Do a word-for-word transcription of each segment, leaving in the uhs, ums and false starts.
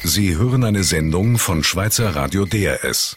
Sie hören eine Sendung von Schweizer Radio D R S.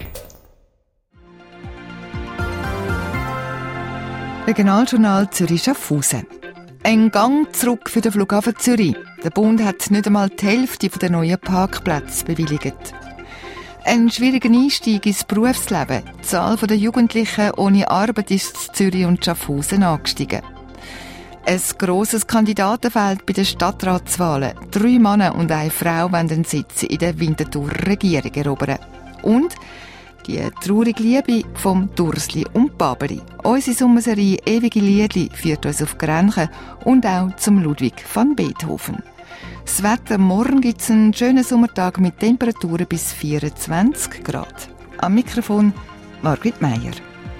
Regionaljournal Zürich-Schaffhausen. Ein Gang zurück für den Flughafen Zürich. Der Bund hat nicht einmal die Hälfte der neuen Parkplätze bewilligt. Ein schwieriger Einstieg ins Berufsleben. Die Zahl der Jugendlichen ohne Arbeit ist in Zürich und Schaffhausen angestiegen. Ein grosses Kandidatenfeld bei den Stadtratswahlen. Drei Männer und eine Frau wollen den Sitz in der Winterthurer Regierung erobern. Und die traurige Liebe vom Dursli und Babeli. Unsere Sommerserie «Ewige Liedli» führt uns auf Grenchen und auch zum Ludwig van Beethoven. Das Wetter: morgen gibt es einen schönen Sommertag mit Temperaturen bis vierundzwanzig Grad. Am Mikrofon Margrit Meier.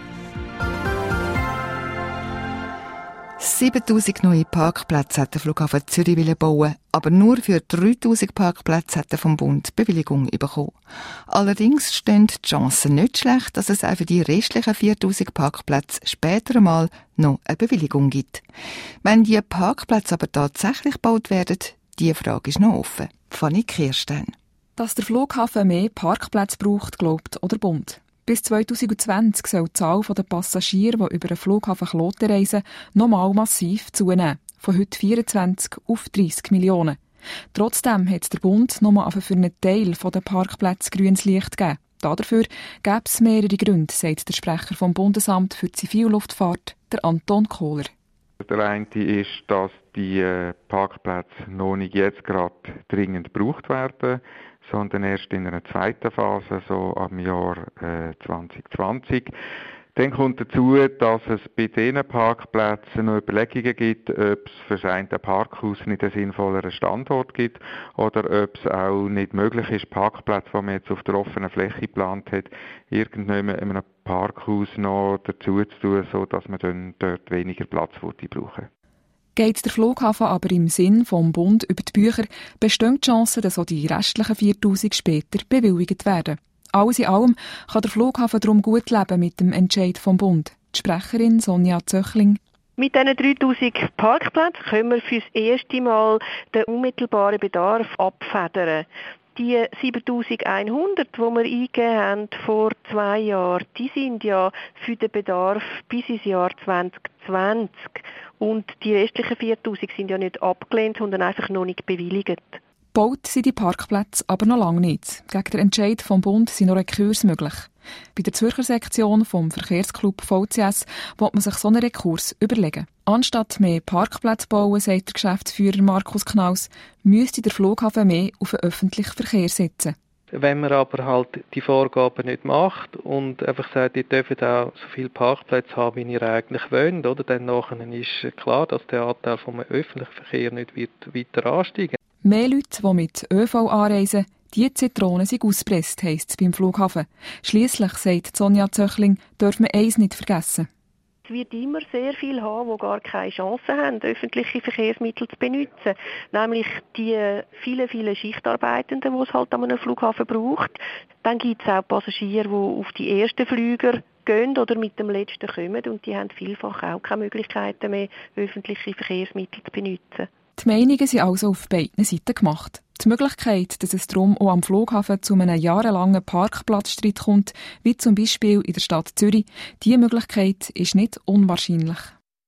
siebentausend neue Parkplätze hat der Flughafen Zürich bauen, aber nur für dreitausend Parkplätze hat er vom Bund Bewilligung bekommen. Allerdings stehen die Chancen nicht schlecht, dass es auch für die restlichen viertausend Parkplätze später einmal noch eine Bewilligung gibt. Wenn die Parkplätze aber tatsächlich gebaut werden, diese Frage ist noch offen. Fanny Kirstein. Dass der Flughafen mehr Parkplätze braucht, glaubt auch der Bund. Bis zwanzig zwanzig soll die Zahl der Passagiere, die über den Flughafen Kloten reisen, nochmal massiv zunehmen. Von heute vierundzwanzig auf dreissig Millionen. Trotzdem hat der Bund nochmal für einen Teil der Parkplätze grünes Licht gegeben. Dafür gäbe es mehrere Gründe, sagt der Sprecher vom Bundesamt für die Zivilluftfahrt, der Anton Kohler. Der eine ist, dass die Parkplätze noch nicht jetzt gerade dringend gebraucht werden, sondern erst in einer zweiten Phase, so am Jahr äh, zwanzig zwanzig. Dann kommt dazu, dass es bei diesen Parkplätzen noch Überlegungen gibt, ob es für das eine Parkhaus nicht einen sinnvolleren Standort gibt oder ob es auch nicht möglich ist, Parkplätze, die man jetzt auf der offenen Fläche geplant hat, irgendwann in einem Parkhaus noch dazu zu tun, sodass man dann dort weniger Platz brauchen. Geht der Flughafen aber im Sinn vom Bund über die Bücher, bestehen die Chancen, dass auch die restlichen viertausend später bewilligt werden. Alles in allem kann der Flughafen darum gut leben mit dem Entscheid vom Bund. Die Sprecherin Sonja Zöchling. Mit diesen dreitausend Parkplätzen können wir für das erste Mal den unmittelbaren Bedarf abfedern. Die siebentausendeinhundert, die wir eingegeben haben vor zwei Jahren, die sind ja für den Bedarf bis ins Jahr zwanzig zwanzig. Und die restlichen viertausend sind ja nicht abgelehnt, sondern einfach noch nicht bewilligt. Gebaut sind die Parkplätze aber noch lange nicht. Gegen den Entscheid vom Bund sind noch Rekurs möglich. Bei der Zürcher Sektion vom Verkehrsclub V C S will man sich so einen Rekurs überlegen. Anstatt mehr Parkplätze zu bauen, sagt der Geschäftsführer Markus Knaus, müsste der Flughafen mehr auf den öffentlichen Verkehr setzen. Wenn man aber halt die Vorgaben nicht macht und einfach sagt, ihr dürft auch so viele Parkplätze haben, wie ihr eigentlich wollt, oder? Dann nachher ist klar, dass der Anteil vom öffentlichen Verkehr nicht wird weiter ansteigen. Mehr Leute, die mit ÖV anreisen, die Zitronen sind ausgepresst, heisst es beim Flughafen. Schliesslich, sagt Sonja Zöchling, darf man eins nicht vergessen. Es wird immer sehr viel haben, die gar keine Chance haben, öffentliche Verkehrsmittel zu benutzen. Nämlich die vielen, vielen Schichtarbeitenden, die es halt an einem Flughafen braucht. Dann gibt es auch Passagiere, die auf die ersten Flüger gehen oder mit dem letzten kommen. Und die haben vielfach auch keine Möglichkeiten mehr, öffentliche Verkehrsmittel zu benutzen. Die Meinungen sind also auf beiden Seiten gemacht. Die Möglichkeit, dass es darum auch am Flughafen zu einem jahrelangen Parkplatzstreit kommt, wie zum Beispiel in der Stadt Zürich, diese Möglichkeit ist nicht unwahrscheinlich.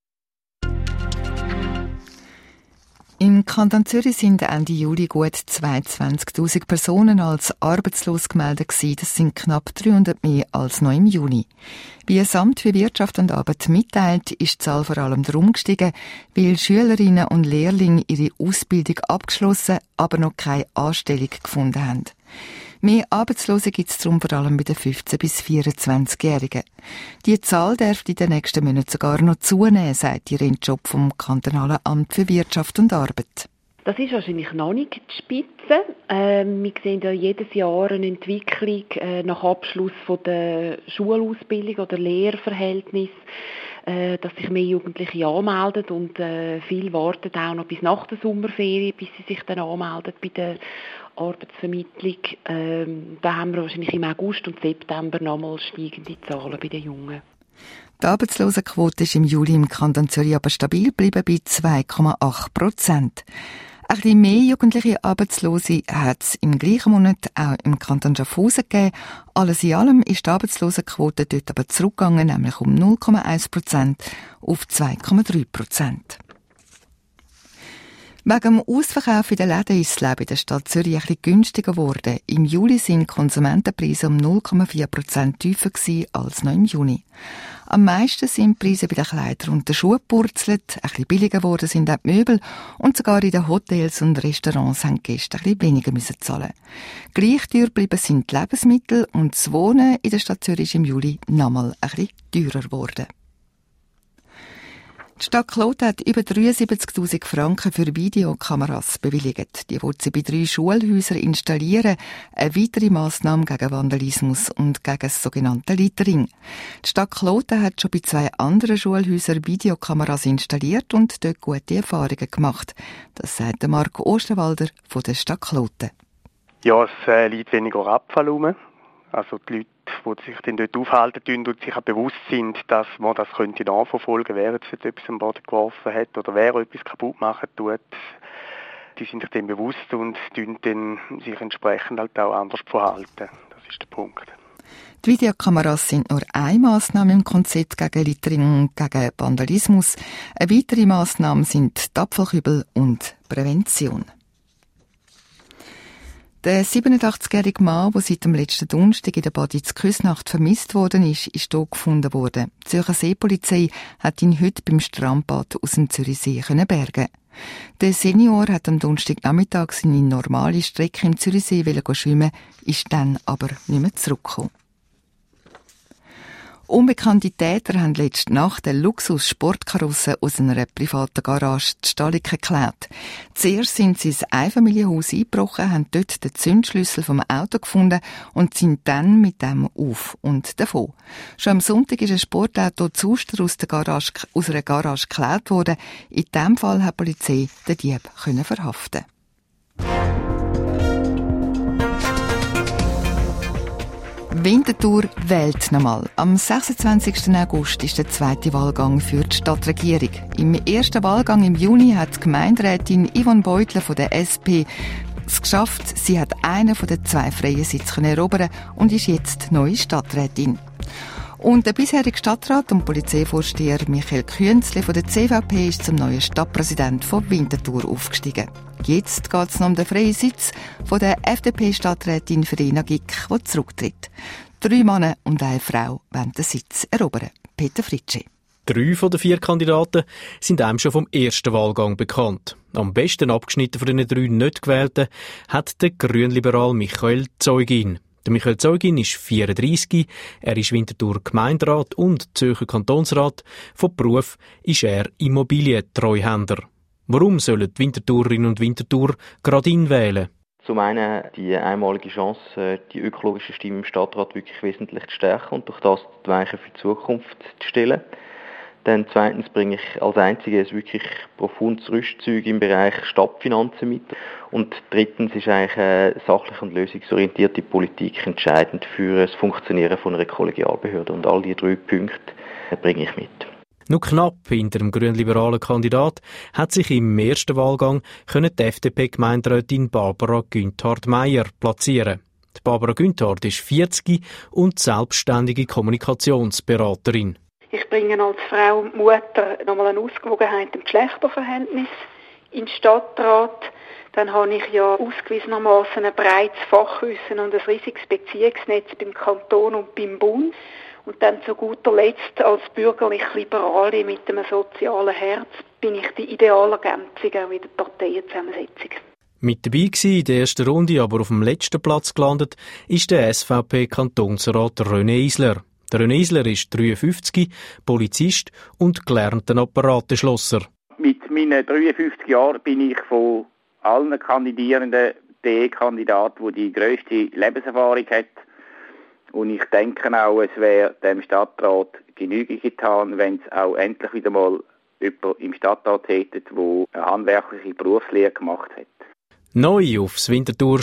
Im Kanton Zürich sind Ende Juli gut zweiundzwanzigtausend Personen als arbeitslos gemeldet gewesen. Das sind knapp dreihundert mehr als noch im Juni. Wie das Amt für Wirtschaft und Arbeit mitteilt, ist die Zahl vor allem darum gestiegen, weil Schülerinnen und Lehrlinge ihre Ausbildung abgeschlossen, aber noch keine Anstellung gefunden haben. Mehr Arbeitslose gibt es darum vor allem bei den fünfzehn- bis vierundzwanzigjährigen. Die Zahl darf in den nächsten Monaten sogar noch zunehmen, sagt die Rentjob vom Kantonalen Amt für Wirtschaft und Arbeit. Das ist wahrscheinlich noch nicht die Spitze. Ähm, wir sehen ja jedes Jahr eine Entwicklung äh, nach Abschluss von der Schulausbildung oder Lehrverhältnis, äh, dass sich mehr Jugendliche anmelden und äh, viele warten auch noch bis nach der Sommerferien, bis sie sich dann anmelden bei der Arbeitsvermittlung. Ähm, da haben wir wahrscheinlich im August und September nochmal steigende Zahlen bei den Jungen. Die Arbeitslosenquote ist im Juli im Kanton Zürich aber stabil geblieben bei zwei Komma acht Prozent. Ein bisschen mehr jugendliche Arbeitslose hat es im gleichen Monat auch im Kanton Schaffhausen gegeben. Alles in allem ist die Arbeitslosenquote dort aber zurückgegangen, nämlich um null Komma eins Prozent auf zwei Komma drei Prozent. Wegen dem Ausverkauf in den Läden ist das Leben in der Stadt Zürich ein bisschen günstiger geworden. Im Juli sind die Konsumentenpreise um null Komma vier Prozent tiefer gewesen als noch im Juni. Am meisten sind die Preise bei den Kleidern und den Schuhen gepurzelt, ein bisschen billiger geworden sind auch die Möbel und sogar in den Hotels und Restaurants haben die Gäste ein bisschen weniger müssen zahlen. Gleich teuer geblieben sind die Lebensmittel und das Wohnen in der Stadt Zürich ist im Juli nochmal ein bisschen teurer geworden. Die Stadt Kloten hat über dreiundsiebzigtausend Franken für Videokameras bewilligt. Die will sie bei drei Schulhäusern installieren. Eine weitere Massnahme gegen Vandalismus und gegen das sogenannte Littering. Die Stadt Kloten hat schon bei zwei anderen Schulhäusern Videokameras installiert und dort gute Erfahrungen gemacht. Das sagt Marc Osterwalder von der Stadt Kloten. Ja, es äh, liegt weniger Abfall rum. Also die Leute, die sich dann dort aufhalten und sich auch bewusst sind, dass man das könnte nachverfolgen, wer jetzt etwas am Boden geworfen hat oder wer etwas kaputt machen tut, die sind sich dem bewusst und tun dann sich entsprechend halt auch anders verhalten. Das ist der Punkt. Die Videokameras sind nur eine Massnahme im Konzept gegen Littering und gegen Vandalismus. Eine weitere Massnahme sind die Abfallkübel und Prävention. Der siebenundachtzigjährige Mann, der seit dem letzten Donnerstag in der Baditz Küsnacht vermisst worden ist, ist hier gefunden worden. Die Zürcher Seepolizei hat ihn heute beim Strandbad aus dem Zürichsee bergen. Der Senior hat am Donnerstagnachmittag seine normale Strecke im Zürichsee schwimmen, ist dann aber nicht mehr zurückgekommen. Unbekannte Täter haben letzte Nacht eine Luxus-Sportkarosse aus einer privaten Garage die Stallike geklaut. Zuerst sind sie ins Einfamilienhaus eingebrochen, haben dort den Zündschlüssel vom Auto gefunden und sind dann mit dem auf und davon. Schon am Sonntag ist ein Sportauto Zuster aus, der Garage, aus einer Garage geklaut worden. In diesem Fall hat die Polizei den Dieb können verhaften. Winterthur wählt nochmal. Am sechsundzwanzigsten August ist der zweite Wahlgang für die Stadtregierung. Im ersten Wahlgang im Juni hat die Gemeinderätin Yvonne Beutler von der S P es geschafft. Sie hat einen von den zwei freien Sitzen erobern und ist jetzt neue Stadträtin. Und der bisherige Stadtrat und Polizeivorsteher Michael Künzle von der C V P ist zum neuen Stadtpräsident von Winterthur aufgestiegen. Jetzt geht es noch um den freien Sitz von der F D P-Stadträtin Verena Gick, die zurücktritt. Drei Männer und eine Frau wollen den Sitz erobern. Peter Fritschi. Drei von den vier Kandidaten sind einem schon vom ersten Wahlgang bekannt. Am besten abgeschnitten von den drei nicht gewählten hat der Grünliberal Michael Zeugin. Der Michael Zeugin ist vierunddreissig, er ist Winterthur Gemeinderat und Zürcher Kantonsrat. Von Beruf ist er Immobilientreuhänder. Warum sollen die Winterthurerinnen und Winterthur gerade ihn wählen? Zum einen die einmalige Chance, die ökologische Stimme im Stadtrat wirklich wesentlich zu stärken und durch das die Weichen für die Zukunft zu stellen. Dann zweitens bringe ich als Einziges wirklich profundes Rüstzeug im Bereich Stadtfinanzen mit. Und drittens ist eigentlich eine sachlich und lösungsorientierte Politik entscheidend für das Funktionieren von einer Kollegialbehörde. Und all diese drei Punkte bringe ich mit. Nur knapp hinter dem grünliberalen Kandidat hat sich im ersten Wahlgang können die F D P-Gemeinderätin Barbara Günthard-Meyer platzieren. Die Barbara Günthard ist vierzig und selbstständige Kommunikationsberaterin. Ich bringe als Frau und Mutter nochmal eine Ausgewogenheit im Geschlechterverhältnis in den Stadtrat. Dann habe ich ja ausgewiesenermaßen ein breites Fachwissen und ein riesiges Beziehungsnetz beim Kanton und beim Bund. Und dann zu guter Letzt als bürgerlich-Liberale mit einem sozialen Herz bin ich die ideale Ergänzung in der Parteienzusammensetzung. Mit dabei gewesen in der ersten Runde, aber auf dem letzten Platz gelandet, ist der S V P-Kantonsrat René Isler. Der René Isler ist dreiundfünfzig, Polizist und gelernter Apparateschlosser. Mit meinen dreiundfünfzig Jahren bin ich von allen Kandidierenden der Kandidat, der die grösste Lebenserfahrung hat. Und ich denke auch, es wäre dem Stadtrat Genüge getan, wenn es auch endlich wieder mal jemand im Stadtrat hätte, der eine handwerkliche Berufslehre gemacht hat. Neu aufs Winterthur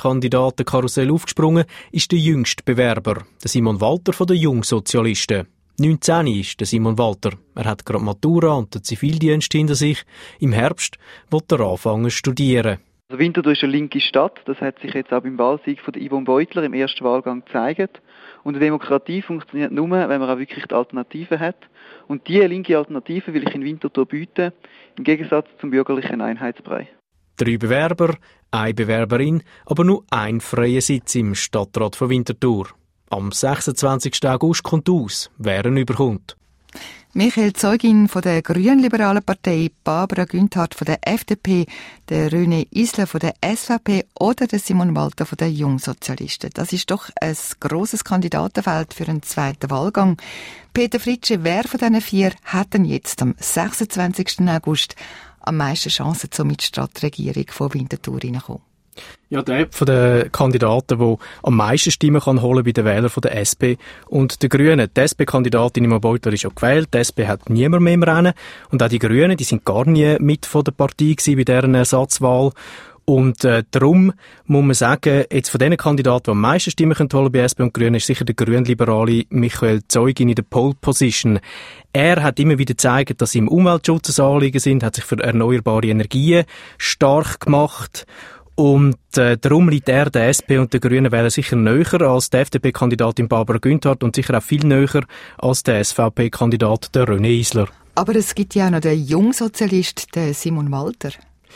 Stadtratskandidatenkarussell aufgesprungen ist der jüngste Bewerber, der Simon Walter von den Jungsozialisten. neunzehn ist der Simon Walter. Er hat gerade Matura und den Zivildienst hinter sich. Im Herbst will er anfangen zu studieren. Also Winterthur ist eine linke Stadt. Das hat sich jetzt auch beim Wahlsieg von Yvonne Beutler im ersten Wahlgang gezeigt. Und eine Demokratie funktioniert nur, wenn man auch wirklich die Alternative hat. Und diese linke Alternative will ich in Winterthur bieten, im Gegensatz zum bürgerlichen Einheitsbrei. Drei Bewerber, eine Bewerberin, aber nur ein freier Sitz im Stadtrat von Winterthur. Am sechsundzwanzigsten August kommt aus, wer ihn überkommt. Michael Zeugin von der Grünliberalen Partei, Barbara Günthardt von der F D P, der René Isler von der S V P oder der Simon Walter von den Jungsozialisten. Das ist doch ein grosses Kandidatenfeld für einen zweiten Wahlgang. Peter Fritsche, wer von diesen vier hat denn jetzt am sechsundzwanzigsten August am meisten Chancen, um in die Stadtregierung von Winterthur hineinzukommen? Ja, der von den Kandidaten, der am meisten Stimmen kann holen bei den Wählern von der S P und den Grünen. Die S P-Kandidatin Yvonne Beutler ist schon gewählt. Die S P hat niemand mehr im Rennen. Und auch die Grünen, die sind gar nie mit von der Partei gewesen bei deren Ersatzwahl. Und äh, darum muss man sagen, jetzt von den Kandidaten, die am meisten Stimmen können holen bei S P und Grünen, ist sicher der Grünliberale Michael Zeugin in der Pole Position. Er hat immer wieder gezeigt, dass ihm Umweltschutz ein Anliegen sind, hat sich für erneuerbare Energien stark gemacht. Und äh, darum liegt er, der S P und der Grünen Wähler sicher näher als die F D P-Kandidatin Barbara Günthardt und sicher auch viel näher als der S V P-Kandidat der René Isler. Aber es gibt ja auch noch den Jungsozialist, den Simon Walter.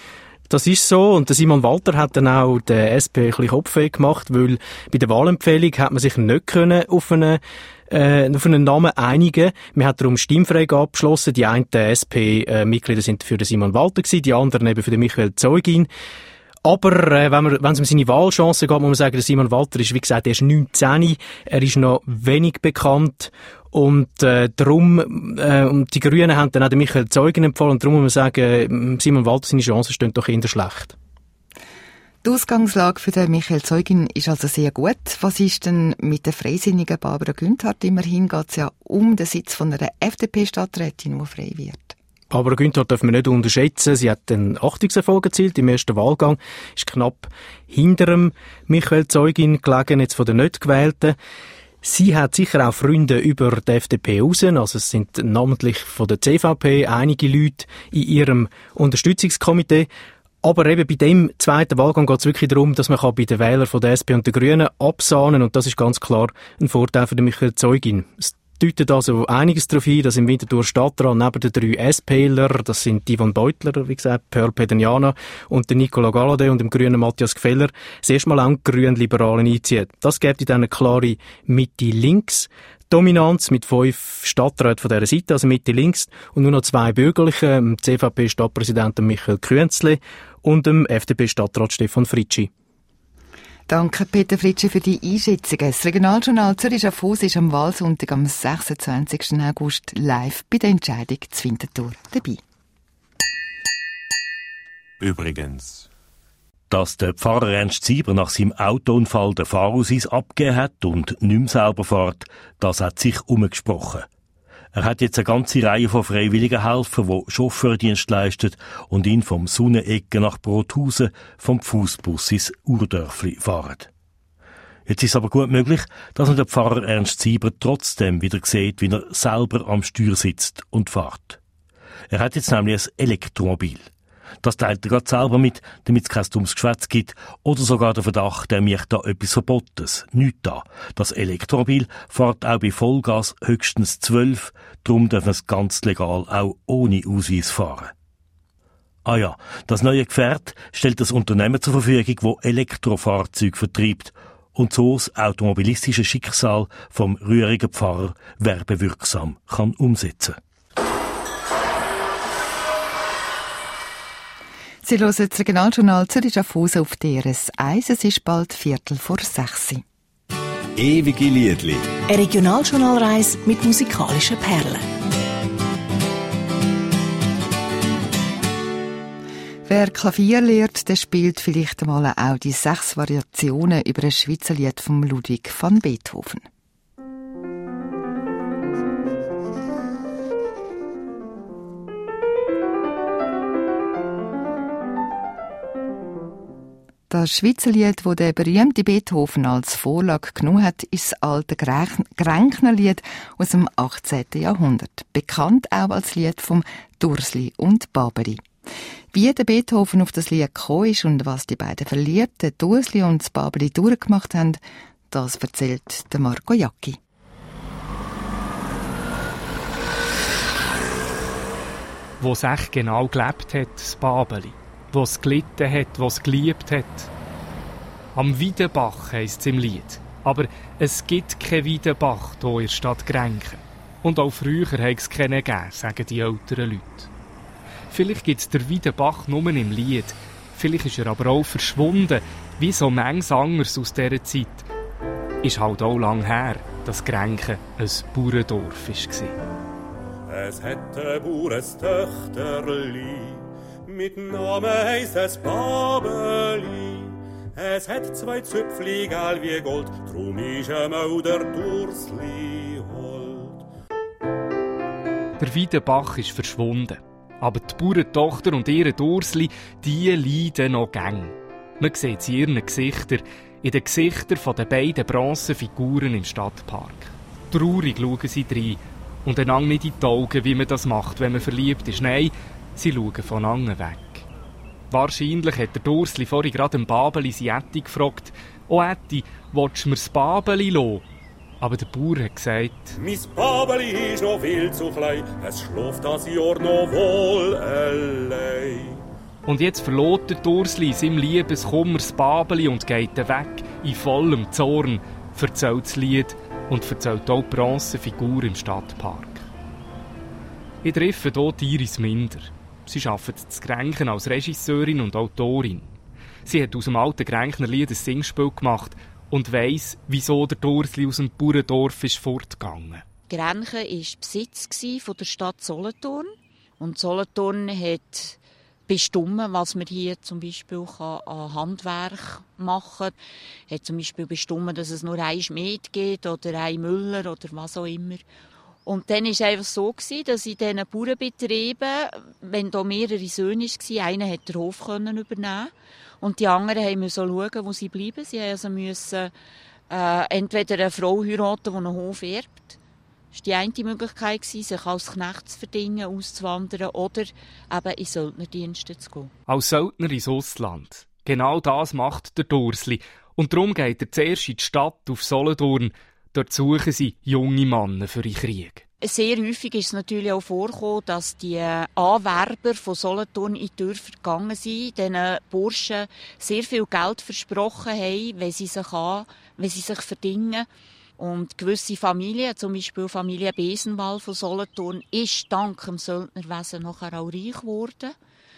Das ist so. Und der Simon Walter hat dann auch der S P ein bisschen Kopfweh gemacht, weil bei der Wahlempfehlung hat man sich nicht können auf einen Äh, auf einen Namen einigen. Man hat darum Stimmfrage abgeschlossen. Die einen S P-Mitglieder sind für den Simon Walter gewesen, die anderen eben für den Michael Zeugin. Aber äh, wenn man, wenn es um seine Wahlchancen geht, muss man sagen, der Simon Walter ist, wie gesagt, er ist neunzehn, er ist noch wenig bekannt und äh, darum, äh, und die Grünen haben dann auch den Michael Zeugin empfohlen und darum muss man sagen, Simon Walter, seine Chancen stehen doch eher schlecht. Die Ausgangslage für den Michael Zeugin ist also sehr gut. Was ist denn mit der freisinnigen Barbara Günthardt? Immerhin geht es ja um den Sitz von einer F D P-Stadträtin, die frei wird. Barbara Günthardt dürfen wir nicht unterschätzen. Sie hat einen Achtungserfolg erzielt im ersten Wahlgang, ist knapp hinter dem Michael Zeugin gelegen, jetzt von den nicht Gewählten. Sie hat sicher auch Freunde über die F D P raus, also es sind namentlich von der C V P einige Leute in ihrem Unterstützungskomitee. Aber eben bei dem zweiten Wahlgang geht es wirklich darum, dass man bei den Wählern von der S P und der Grünen absahnen und das ist ganz klar ein Vorteil für den Michael Zeugin. Es deutet also einiges darauf hin, dass im Winterthur Stadtrat neben den drei SPler, das sind Yvonne Beutler, wie gesagt, Pearl Pedeniana und der Nicola Galladay und dem grünen Matthias Gfeller, das erste Mal auch einen Grünliberalen einzieht. Das gibt dann eine klare Mitte-Links-Dominanz mit fünf Stadträten von dieser Seite, also Mitte-Links, und nur noch zwei Bürgerliche, dem C V P-Stadtpräsidenten Michael Künzle und dem F D P-Stadtrat Stefan Fritschi. Danke, Peter Fritsche, für die Einschätzungen. Das Regionaljournal Zürich-Schaffhausen ist am Wahlsonntag am sechsundzwanzigsten August live bei der Entscheidung zu Winterthur dabei. Übrigens, dass der Pfarrer Ernst Sieber nach seinem Autounfall den Fahrausweis abgegeben hat und nicht mehr selber fährt, das hat sich umgesprochen. Er hat jetzt eine ganze Reihe von freiwilligen Helfern, die Chauffeurdienst leisten und ihn vom Sonnenecke nach Brothausen vom Fußbus ins Urdörfli fahren. Jetzt ist es aber gut möglich, dass man den Pfarrer Ernst Sieber trotzdem wieder sieht, wie er selber am Steuer sitzt und fährt. Er hat jetzt nämlich ein Elektromobil. Das teilt er gerade selber mit, damit es kein dummes Geschwätz gibt oder sogar der Verdacht, der mich da etwas Verbotenes. Nicht da. Das Elektromobil fährt auch bei Vollgas höchstens zwölf, darum dürfen es ganz legal auch ohne Ausweis fahren. Ah ja, das neue Gefährt stellt das Unternehmen zur Verfügung, das Elektrofahrzeuge vertreibt und so das automobilistische Schicksal vom rührigen Pfarrer werbewirksam kann umsetzen. Sie hören das Regionaljournal Zürich-Schaffhausen auf D R S eins. Es ist bald Viertel vor sechs. Ewige Liedli. Eine Regionaljournalreise mit musikalischen Perlen. Wer Klavier lernt, der spielt vielleicht einmal auch die sechs Variationen über ein Schweizer Lied von Ludwig van Beethoven. Das Schweizer Lied, das der berühmte Beethoven als Vorlage genommen hat, ist das alte Gränknerlied aus dem achtzehnten Jahrhundert. Bekannt auch als Lied vom Dursli und Babeli. Wie der Beethoven auf das Lied gekommen ist und was die beiden Verliebten, Dursli und das Babeli, durchgemacht haben, das erzählt der Marco Jacki. Wo es echt genau gelebt hat, das Babeli. Wo es gelitten hat, wo es geliebt hat. Am Wiedenbach heisst es im Lied. Aber es gibt keinen Wiedenbach hier in der Stadt Grenken. Und auch früher hat es keinen gegeben, sagen die älteren Leute. Vielleicht gibt es den Wiedenbach nur im Lied. Vielleicht ist er aber auch verschwunden, wie so manches anderes aus dieser Zeit. Ist halt auch lang her, dass Grenken ein Bauerndorf war. Es hätte Bauers Töchterli, mit Namen heisst es Babeli. Es hat zwei Zöpfli, gel wie Gold, drum ist ihm auch der Dursli hold. Der Wiedenbach ist verschwunden, aber die Bauerntochter und ihre Dursli, die leiden noch gäng. Man sieht es in ihren Gesichtern, in den Gesichtern der beiden Bronzefiguren im Stadtpark. Traurig schauen sie rein und einander nicht in die Augen, wie man das macht, wenn man verliebt ist. Nein, sie schauen voneinander weg. Wahrscheinlich hat der Dursli vorhin gerade dem Babeli seine Ätti gefragt, «Oh Ätti, willst du mir das Babeli lassen?» Aber der Bauer hat gesagt, «Mein Babeli ist noch viel zu klein, es schläft das Jahr noch wohl allein.» Und jetzt verlässt der Dursli in seinem Liebeskummer das Babeli und geht weg in vollem Zorn, erzählt das Lied und erzählt auch die Bronzefigur im Stadtpark. Ich treffe hier Iris Minder. Sie arbeitet zu Grenken als Regisseurin und Autorin. Sie hat aus dem alten Grenkner Lied ein Singspiel gemacht und weiss, wieso der Dursli aus dem Bauerndorf ist fortgegangen. Grenken war Besitz von der Stadt Solothurn. Und Solothurn hat bestimmt, was man hier zum Beispiel an Handwerk machen kann. Hat zum Beispiel bestimmt, dass es nur einen Schmied gibt oder einen Müller oder was auch immer. Und dann war es einfach so, dass in diesen Bauernbetrieben, wenn da mehrere Söhne waren, einer konnte den Hof übernehmen und die anderen mussten schauen, wo sie bleiben. Sie mussten also äh, entweder eine Frau heiraten, die einen Hof erbt. Das war die eine Möglichkeit, sich als Knecht zu verdienen, auszuwandern oder eben in Söldnerdienste zu gehen. Als Söldner ins Ausland. Genau das macht der Dursli. Und darum geht er zuerst in die Stadt auf Solothurn. Dort suchen sie junge Männer für den Krieg. Sehr häufig ist es natürlich auch vorgekommen, dass die Anwerber von Solothurn in die Dörfer gegangen sind, diesen Burschen sehr viel Geld versprochen haben, wenn sie sich, an, wenn sie sich verdienen. Und gewisse Familien, zum Beispiel Familie Besenwald von Solothurn, ist dank dem Söldnerwesen nachher auch reich geworden.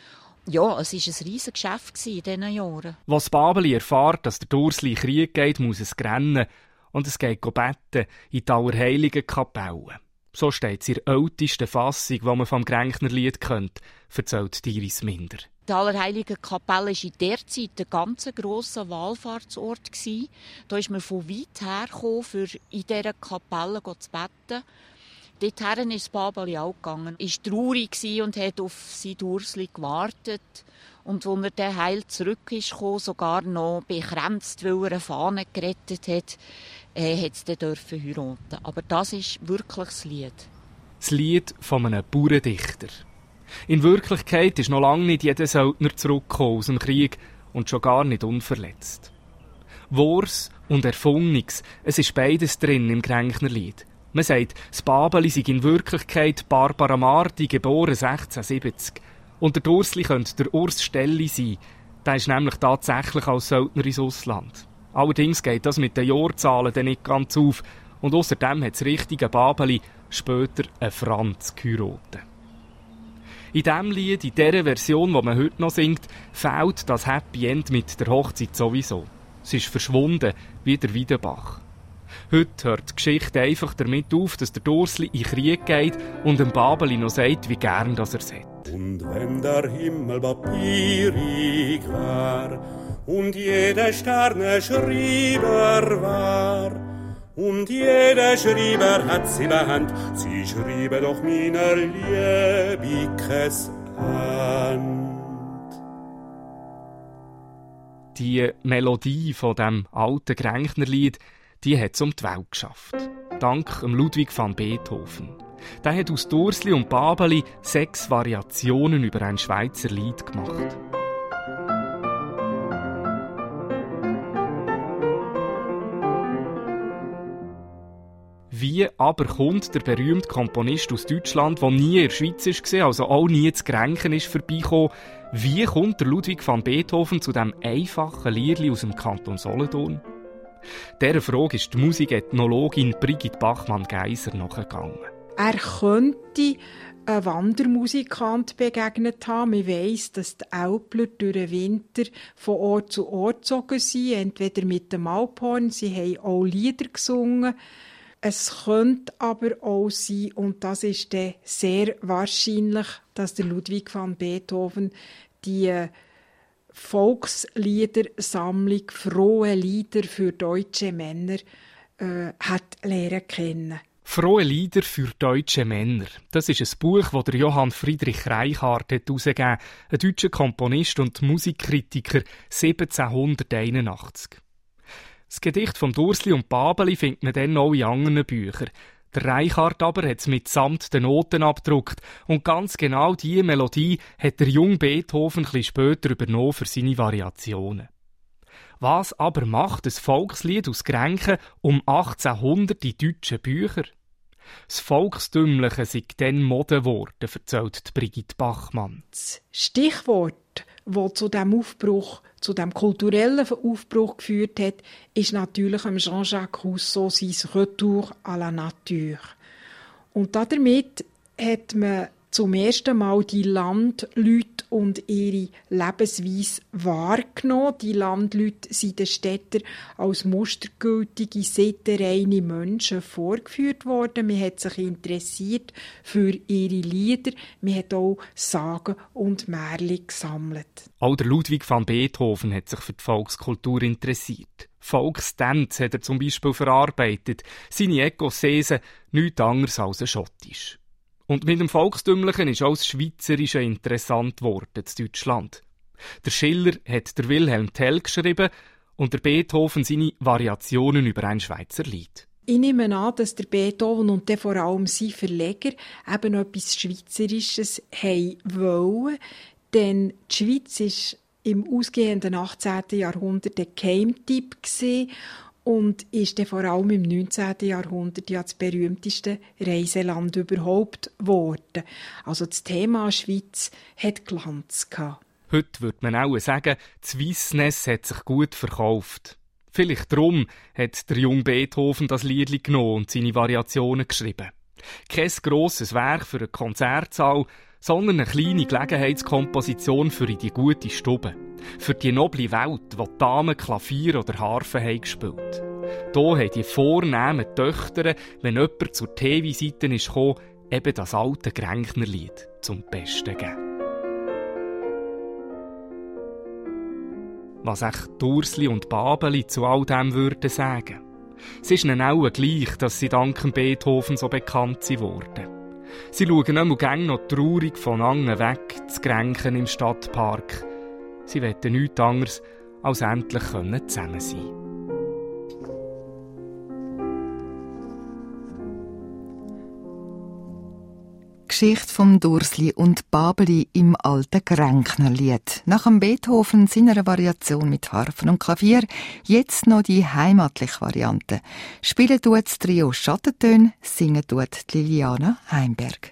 Ja, es war ein riesiges Geschäft in diesen Jahren. Was Babeli erfährt, dass der Dursli in den Krieg geht, muss es rennen. Und es geht beten in die Allerheiligen Kapelle. So steht es in der ältesten Fassung, die man vom Grenkner Lied kennt, erzählt Iris Minder. Die Allerheiligen Kapelle war in der Zeit ein ganz grosser Wallfahrtsort. Da ist man von weit her gekommen, um in dieser Kapelle zu beten. Dorthin ist das Babeli auch gegangen. Er war traurig und hat auf sein Dursli gewartet. Und als er dann heil zurück ist, sogar noch bekränzt, weil er eine Fahne gerettet hat, äh, hat es dann dürfen heiraten. Aber das ist wirklich das Lied. Das Lied von einem Bauerndichter. In Wirklichkeit ist noch lange nicht jeder Söldner zurückgekommen aus dem Krieg und schon gar nicht unverletzt. Wahres und Erfundenes, es ist beides drin im Grenkner Lied. Man sagt, das Babeli sei in Wirklichkeit Barbara Marti, geboren sechzehnhundertsiebzig. Und der Dursli könnte der Urs Stelli sein. Der ist nämlich tatsächlich als Söldner ins Ausland. Allerdings geht das mit den Jahrzahlen dann nicht ganz auf. Und außerdem hat das richtige Babeli später einen Franz geheiratet. In diesem Lied, in dieser Version, die man heute noch singt, fehlt das Happy End mit der Hochzeit sowieso. Es ist verschwunden, wie der Wiedenbach. Heute hört die Geschichte einfach damit auf, dass der Dursli in den Krieg geht und dem Babeli noch sagt, wie gern das er hat. Und wenn der Himmel papierig war und jede Sterne Schreiber war und jede Schreiber hat sie behand, sie schriebe doch meiner Liebikes Hand. Die Melodie von dem alten Gränknerlied, die hat es um die Welt geschafft. Dank Ludwig van Beethoven. Der hat aus Dursli und Babeli sechs Variationen über ein Schweizer Lied gemacht. Wie aber kommt der berühmte Komponist aus Deutschland, der nie in der Schweiz war, also auch nie zu Grenken ist, vorbeigekommen, wie kommt der Ludwig van Beethoven zu diesem einfachen Liedli aus dem Kanton Solothurn? Dieser Frage ist die Musikethnologin Brigitte Bachmann-Geiser nachgegangen. Er könnte einem Wandermusikant begegnet haben. Man weiss, dass die Älpler durch den Winter von Ort zu Ort gezogen sind, entweder mit dem Alphorn, sie haben auch Lieder gesungen. Es könnte aber auch sein, und das ist dann sehr wahrscheinlich, dass der Ludwig van Beethoven die Volksliedersammlung «Frohe Lieder für deutsche Männer» äh, hat lernen kennen. «Frohe Lieder für deutsche Männer». Das ist ein Buch, das der Johann Friedrich Reichardt herausgegeben hat, ein deutscher Komponist und Musikkritiker, siebzehnhunderteinundachtzig. Das Gedicht von Dursli und Babeli findet man dann auch in anderen Büchern. Der Reichardt aber hat es mitsamt den Noten abgedruckt und ganz genau diese Melodie hat der junge Beethoven ein bisschen später übernommen für seine Variationen. Was aber macht ein Volkslied aus Grenken um achtzehnhundert in deutschen Büchern? Das Volkstümliche sei dann Mode geworden, erzählt Brigitte Bachmann. Das Stichwort, das zu diesem Aufbruch, zu diesem kulturellen Aufbruch geführt hat, ist natürlich Jean-Jacques Rousseau sein Retour à la Nature. Und damit hat man zum ersten Mal die Landleute und ihre Lebensweise wahrgenommen. Die Landleute sind den Städtern als mustergültige, sittenreine Menschen vorgeführt worden. Man hat sich interessiert für ihre Lieder. Man hat auch Sagen und Märchen gesammelt. Auch der Ludwig van Beethoven hat sich für die Volkskultur interessiert. Volkstänze hat er zum Beispiel verarbeitet. Seine Ekossese nichts anderes als ein Schottisch. Und mit dem Volkstümlichen ist auch das Schweizerische interessant geworden in Deutschland. Der Schiller hat der Wilhelm Tell geschrieben und der Beethoven seine Variationen über ein Schweizer Lied. Ich nehme an, dass der Beethoven und dann vor allem sein Verleger eben etwas Schweizerisches haben wollen, denn die Schweiz war im ausgehenden achtzehnten Jahrhundert ein Geheimtipp gewesen und ist dann vor allem im neunzehnten Jahrhundert ja das berühmteste Reiseland überhaupt geworden. Also das Thema Schweiz hat Glanz gehabt. Heute würde man auch sagen, das Swissness hat sich gut verkauft. Vielleicht darum hat der junge Beethoven das Lied genommen und seine Variationen geschrieben. Kein grosses Werk für eine Konzertsaal, sondern eine kleine Gelegenheitskomposition für die gute Stube. Für die noble Welt, wo die Damen Klavier oder Harfe haben gespielt. Hier haben die vornehmen Töchter, wenn jemand zur Teevisite ist gekommen, eben das alte Gränknerlied zum Besten gegeben. Was echt Dursli und Babeli zu all dem würden sagen. Es ist ihnen auch gleich, dass sie dank Beethoven so bekannt sind worden. Sie schauen immer gäng noch traurig von Angen weg, zu Grenken im Stadtpark. Sie wollen nichts anderes, als endlich zusammen sein. Geschichte vom Dursli und Babeli im alten Gränknerlied. Nach dem Beethoven seiner Variation mit Harfen und Klavier jetzt noch die heimatliche Variante. Spielen tut das Trio Schattentöne, singen tut Liliana Heimberg.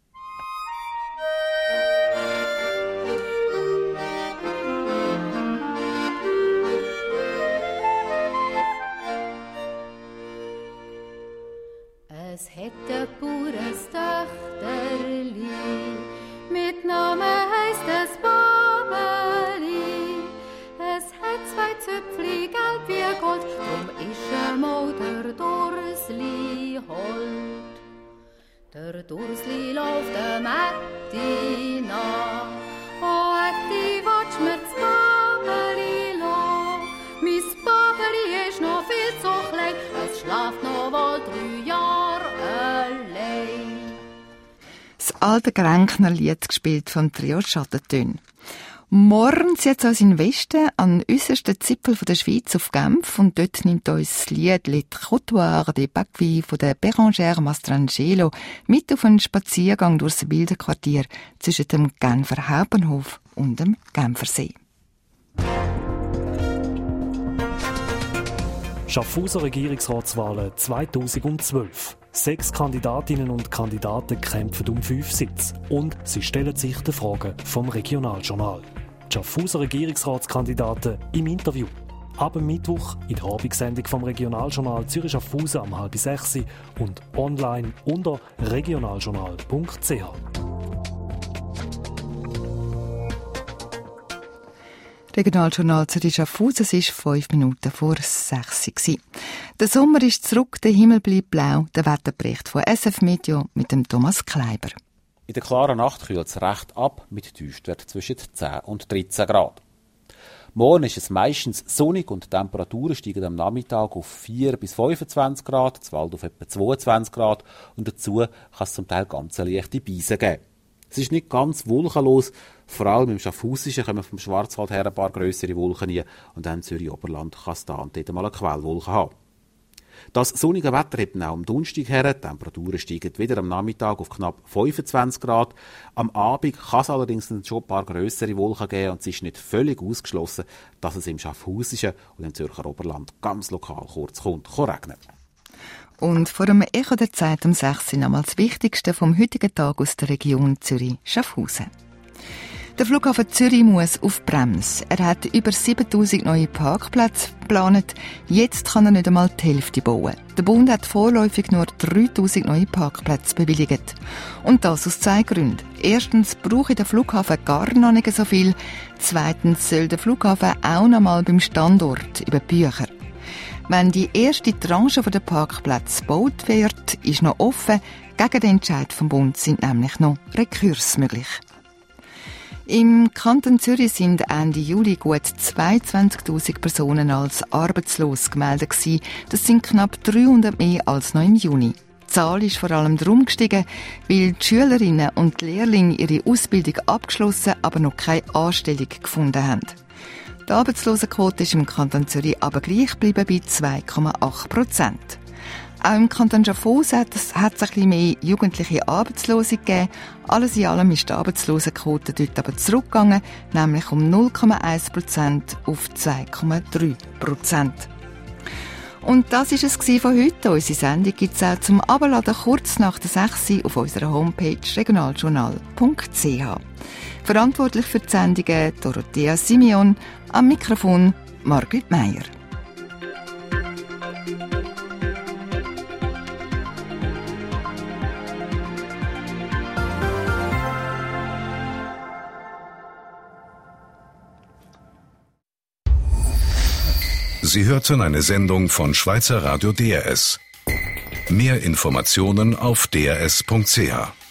Es hätte pures Töchterli, mit Namen heisst es Babeli. Es hat zwei Zöpfli, gelb wie Gold, drum ist einmal der Dursli hold. Der Dursli läuft dem Ätti nach, oh Ätti, watsch mir das Babeli lo. Mis Babeli ist noch viel zu klein, es schlaft noch wohl drei Jahre allein. Das alte Gränknerlied gespielt von Trio Schattentöne. Morgen zieht es uns in den Westen, an den äussersten Zipfel der Schweiz auf Genf, und dort nimmt uns das Lied «Les Trottoirs des Pacquis» von der Bérangère Mastrangelo mit auf einen Spaziergang durchs wilde Quartier zwischen dem Genfer Hauptbahnhof und dem Genfersee. Schaffhauser Regierungsratswahlen zweitausendzwölf. Sechs Kandidatinnen und Kandidaten kämpfen um fünf Sitze und sie stellen sich den Fragen vom Regionaljournal. Die Schaffhauser Regierungsratskandidaten im Interview. Ab dem Mittwoch in der Abendsendung vom Regionaljournal Zürich-Schaffhausen am halb sechs und online unter regionaljournal punkt c h. Regionaljournal Zürich-Schaffhausen, es war fünf Minuten vor sechs. Der Sommer ist zurück, der Himmel bleibt blau. Der Wetterbericht von S F Meteo mit dem Thomas Kleiber. In der klaren Nacht kühlt es recht ab, mit Tiefstwert zwischen zehn und dreizehn Grad. Morgen ist es meistens sonnig und die Temperaturen steigen am Nachmittag auf vier bis fünfundzwanzig Grad, das Wald auf etwa zweiundzwanzig Grad und dazu kann es zum Teil ganz leichte Beise geben. Es ist nicht ganz wolkenlos, vor allem im Schaffhausischen kommen vom Schwarzwald her ein paar grössere Wolken rein und dann im Zürich-Oberland kann es da und dort mal eine Quellwolke haben. Das sonnige Wetter hat auch am Donnerstag her. Die Temperaturen steigen wieder am Nachmittag auf knapp fünfundzwanzig Grad. Am Abend kann es allerdings schon ein paar grössere Wolken geben und es ist nicht völlig ausgeschlossen, dass es im Schaffhausischen und im Zürcher Oberland ganz lokal kurz kommt, kann regnen. Und vor dem Echo der Zeit um sechs sind einmal das Wichtigste vom heutigen Tag aus der Region Zürich-Schaffhausen. Der Flughafen Zürich muss auf Bremse. Er hat über siebentausend neue Parkplätze geplant. Jetzt kann er nicht einmal die Hälfte bauen. Der Bund hat vorläufig nur dreitausend neue Parkplätze bewilligt. Und das aus zwei Gründen. Erstens brauche der Flughafen gar noch nicht so viel. Zweitens soll der Flughafen auch noch mal beim Standort über Bücher. Wenn die erste Tranche der Parkplätze gebaut wird, ist noch offen. Gegen den Entscheid vom Bund sind nämlich noch Rekurs möglich. Im Kanton Zürich sind Ende Juli gut zweiundzwanzigtausend Personen als arbeitslos gemeldet gewesen. Das sind knapp dreihundert mehr als noch im Juni. Die Zahl ist vor allem darum gestiegen, weil die Schülerinnen und die Lehrlinge ihre Ausbildung abgeschlossen, aber noch keine Anstellung gefunden haben. Die Arbeitslosenquote ist im Kanton Zürich aber gleich geblieben bei zwei Komma acht Prozent. Auch im Kanton Schaffhausen hat es ein bisschen mehr jugendliche Arbeitslose gegeben. Alles in allem ist die Arbeitslosenquote dort aber zurückgegangen, nämlich um null Komma eins Prozent auf zwei Komma drei Prozent. Und das war es von heute. Unsere Sendung gibt es auch zum Abladen kurz nach der sechs auf unserer Homepage regionaljournal punkt c h. Verantwortlich für die Sendungen Dorothea Simeon, am Mikrofon Margrit Meier. Sie hörten eine Sendung von Schweizer Radio D R S. Mehr Informationen auf d r s punkt c h.